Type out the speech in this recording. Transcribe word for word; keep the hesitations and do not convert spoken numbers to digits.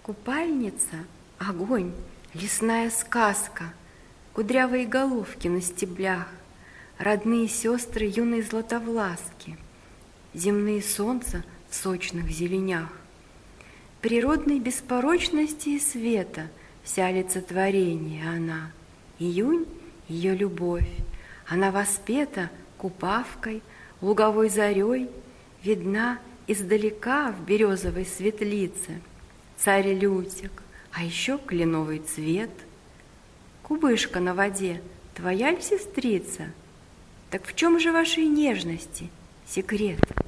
Купальница, огонь, лесная сказка, кудрявые головки на стеблях, родные сестры юной златовласки, земные солнца в сочных зеленях. Природной беспорочности и света вся олицетворение она. Июнь — ее любовь, она воспета купавкой, луговой зарей, видна издалека в березовой светлице. Царь Лютик, а еще кленовый цвет. Кубышка на воде, твоя ль сестрица? Так в чем же вашей нежности секрет?